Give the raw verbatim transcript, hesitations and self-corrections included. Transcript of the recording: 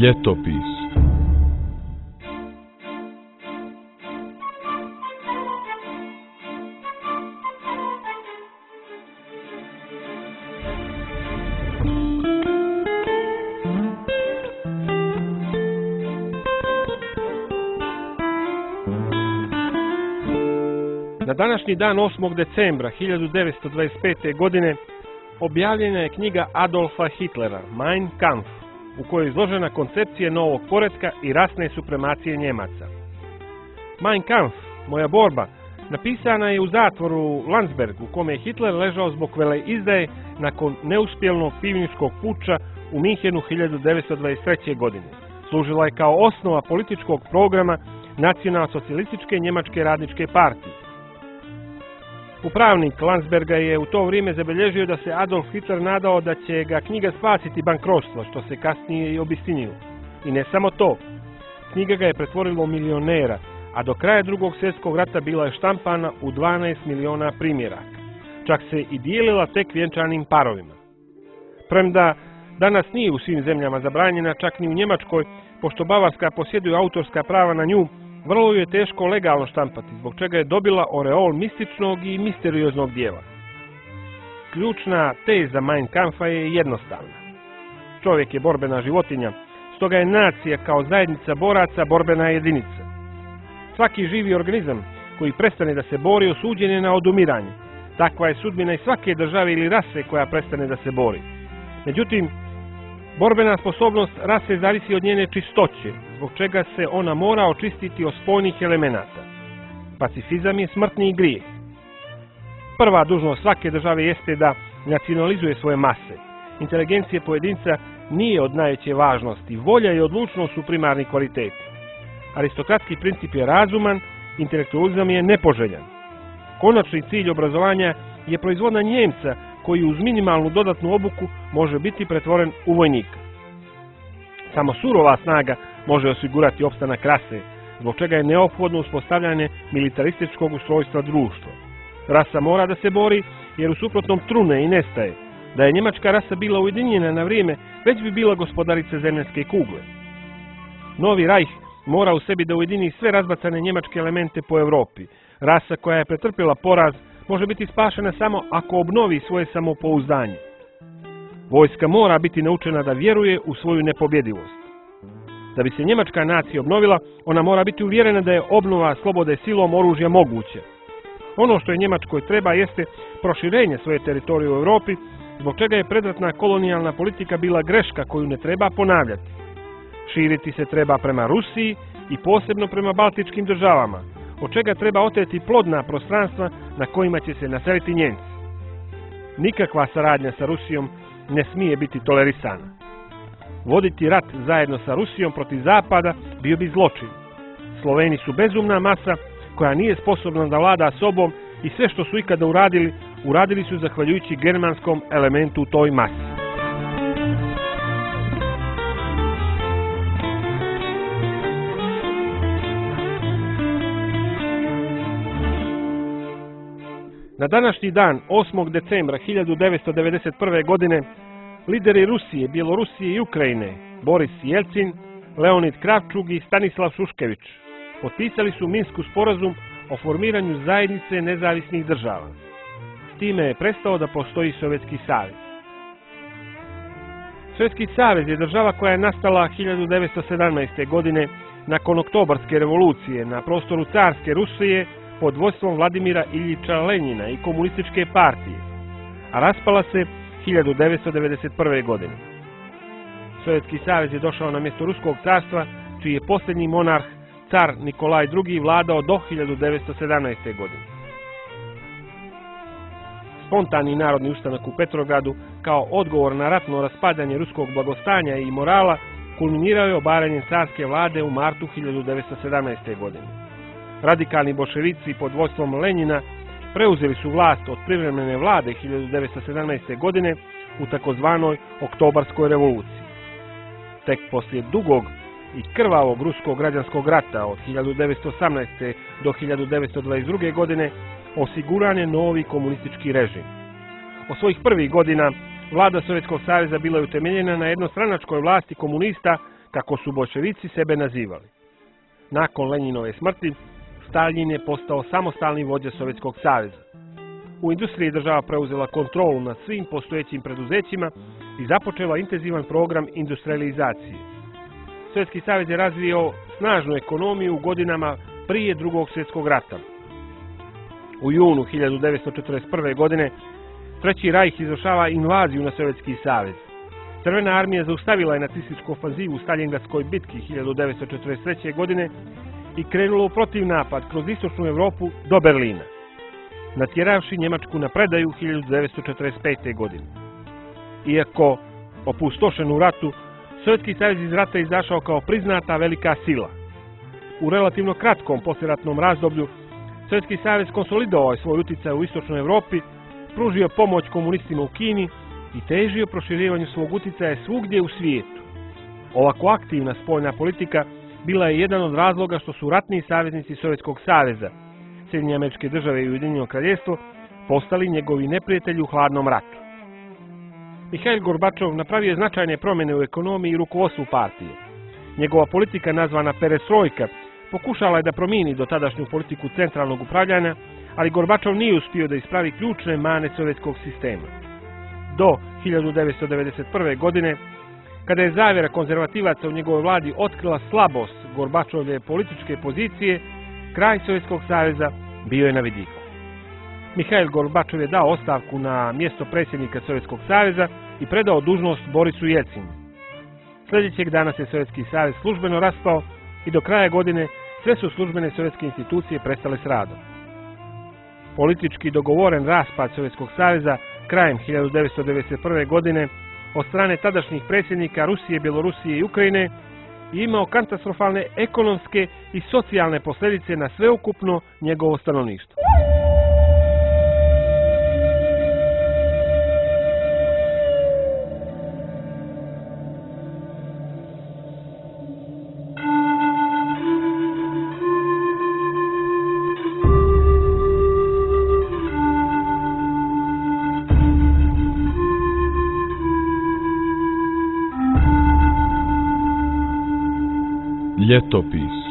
Ljetopis. Na današnji dan osmog decembra hiljadu devetsto dvadeset pete. godine objavljena je knjiga Adolfa Hitlera Mein Kampf, u kojoj je izložena koncepcija novog poretka i rasne supremacije Njemaca. Mein Kampf, moja borba, napisana je u zatvoru Landsberg, u kome je Hitler ležao zbog veleizdaje nakon neuspjelnog pivničkog puča u Minhenu hiljadu devetsto dvadeset treće. godine. Služila je kao osnova političkog programa Nacionalsocijalističke njemačke radničke partije. Upravnik Landsberga je u to vrijeme zabilježio da se Adolf Hitler nadao da će ga knjiga spasiti bankrotstva, što se kasnije i obistinilo. I ne samo to, knjiga ga je pretvorila u milionera, a do kraja drugog svjetskog rata bila je štampana u dvanaest miliona primjeraka. Čak se i dijelila tek vjenčanim parovima. Premda danas nije u svim zemljama zabranjena, čak ni u Njemačkoj, pošto Bavarska posjeduje autorska prava na nju, vrlo je teško legalno štampati, zbog čega je dobila oreol mističnog i misterioznog dijela. Ključna teza Mein Kampfa je jednostavna. Čovjek je borbena životinja, stoga je nacija kao zajednica boraca borbena jedinica. Svaki živi organizam koji prestane da se bori osuđen je na odumiranje. Takva je sudbina i svake države ili rase koja prestane da se bori. Međutim, borbena sposobnost rase zavisi od njene čistoće, zbog čega se ona mora očistiti od spojnih elemenata. Pacifizam je smrtni grijeh. Prva dužnost svake države jeste da nacionalizuje svoje mase. Inteligencija pojedinca nije od najveće važnosti, volja i odlučnost su primarni kvaliteti. Aristokratski princip je razuman, intelektualizam je nepoželjan. Konačni cilj obrazovanja je proizvodnja Njemca koji uz minimalnu dodatnu obuku može biti pretvoren u vojnika. Samo surova snaga može osigurati opstanak rase, zbog čega je neophodno uspostavljanje militarističkog ustrojstva društva. Rasa mora da se bori, jer u suprotnom trune i nestaje. Da je njemačka rasa bila ujedinjena na vrijeme, već bi bila gospodarica zemaljske kugle. Novi Reich mora u sebi da ujedini sve razbacane njemačke elemente po Europi. Rasa koja je pretrpjela poraz može biti spašena samo ako obnovi svoje samopouzdanje. Vojska mora biti naučena da vjeruje u svoju nepobjedivost. Da bi se njemačka nacija obnovila, ona mora biti uvjerena da je obnova slobode silom oružja moguća. Ono što je Njemačkoj treba jeste proširenje svoje teritorije u Europi, zbog čega je predratna kolonijalna politika bila greška koju ne treba ponavljati. Širiti se treba prema Rusiji i posebno prema baltičkim državama, od čega treba oteti plodna prostranstva na kojima će se naseliti Njemci. Nikakva saradnja sa Rusijom ne smije biti tolerisana. Voditi rat zajedno sa Rusijom protiv Zapada bio bi zločin. Sloveni su bezumna masa koja nije sposobna da vlada sobom i sve što su ikada uradili, uradili su zahvaljujući germanskom elementu u toj masi. Na današnji dan, osmog decembra hiljadu devetsto devedeset prve. godine, lideri Rusije, Bjelorusije i Ukrajine, Boris Jelcin, Leonid Kravčuk i Stanislav Šuškević, potpisali su Minsku sporazum o formiranju zajednice nezavisnih država. S time je prestao da postoji Sovjetski savez. Sovjetski savez je država koja je nastala hiljadu devetsto sedamnaeste. godine nakon Oktobarske revolucije na prostoru carske Rusije pod vodstvom Vladimira Iljiča Lenjina i komunističke partije, a raspala se hiljadu devetsto devedeset prve. godine. Sovjetski savez je došao na mjesto Ruskog carstva, čiji je posljednji monarh, car Nikolaj drugi. vladao do hiljadu devetsto sedamnaeste. godine. Spontani narodni ustanak u Petrogradu, kao odgovor na ratno raspadanje ruskog blagostanja i morala, kulminirao je obaranjem carske vlade u martu hiljadu devetsto sedamnaeste. godine. Radikalni bolševici pod vodstvom Lenjina preuzeli su vlast od privremene vlade hiljadu devetsto sedamnaeste. godine u takozvanoj Oktobarskoj revoluciji. Tek poslije dugog i krvavog ruskog građanskog rata od hiljadu devetsto osamnaeste. do hiljadu devetsto dvadeset druge. godine osiguran je novi komunistički režim. Od svojih prvih godina vlada Sovjetskog saveza bila je utemeljena na jednostranačkoj vlasti komunista kako su boljševici sebe nazivali. Nakon Lenjinove smrti, Staljin je postao samostalni vođa Sovjetskog saveza. U industriji država preuzela kontrolu nad svim postojećim preduzećima i započela intenzivan program industrializacije. Sovjetski savez je razvio snažnu ekonomiju u godinama prije Drugog svjetskog rata. U junu hiljadu devetsto četrdeset prve. godine Treći rajh izvršava invaziju na Sovjetski savez. Crvena armija zaustavila je nacističku ofanzivu u Staljingradskoj bitki hiljadu devetsto četrdeset treće. godine i krenula u protivnapad kroz istočnu Europu do Berlina, natjeravši Njemačku na predaju hiljadu devetsto četrdeset pete. godine. Iako opustošen u ratu, Sovjetski savez iz rata izašao kao priznata velika sila. U relativno kratkom poslijeratnom razdoblju Sovjetski savez konsolidovao je svoj utjecaj u istočnoj Europi, pružio pomoć komunistima u Kini i težio proširivanju svog utjecaja svugdje u svijetu. Ovako aktivna spoljna politika bila je jedan od razloga što su ratni saveznici Sovjetskog saveza, Sjedinjene Američke Države i Ujedinjeno Kraljevstvo, postali njegovi neprijatelji u hladnom ratu. Mihail Gorbačov napravio je značajne promjene u ekonomiji i rukovodstvu partije. Njegova politika, nazvana perestrojka, pokušala je da promijeni dotadašnju politiku centralnog upravljanja, ali Gorbačov nije uspio da ispravi ključne mane sovjetskog sistema. Do hiljadu devetsto devedeset prve. godine, kada je zavjera konzervativaca u njegovoj vladi otkrila slabost Gorbačove političke pozicije, kraj Sovjetskog saveza bio je na vidiku. Mihail Gorbačov je dao ostavku na mjesto predsjednika Sovjetskog saveza i predao dužnost Borisu Jeljcinu. Sljedećeg dana se Sovjetski savez službeno raspao i do kraja godine sve su službene sovjetske institucije prestale s radom. Politički dogovoren raspad Sovjetskog saveza krajem hiljadu devetsto devedeset prve. godine od strane tadašnjih predsjednika Rusije, Bjelorusije i Ukrajine i imao katastrofalne ekonomske i socijalne posljedice na sveukupno njegovo stanovništvo. Ljetopis.